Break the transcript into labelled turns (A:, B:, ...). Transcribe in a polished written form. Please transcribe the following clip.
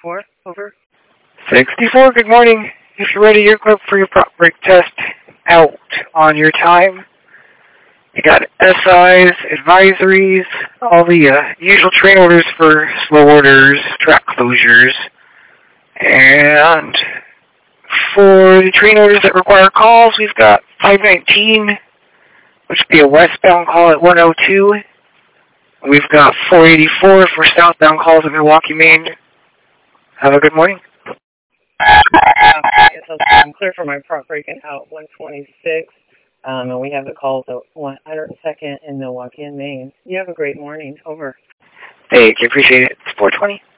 A: 64, over.
B: 64, good morning. If you're ready, you're clear for your prop brake test out on your time. You got SIs, advisories, all the usual train orders for slow orders, track closures, and for the train orders that require calls, we've got 519, which would be a westbound call at 102. We've got 484 for southbound calls at Milwaukee, Maine. Have a good morning.
A: So I'm clear for my prop breaking out 126, and we have the calls at 102nd in Milwaukee and Maine. You have a great morning. Over.
B: Thank you. Appreciate it. It's 420.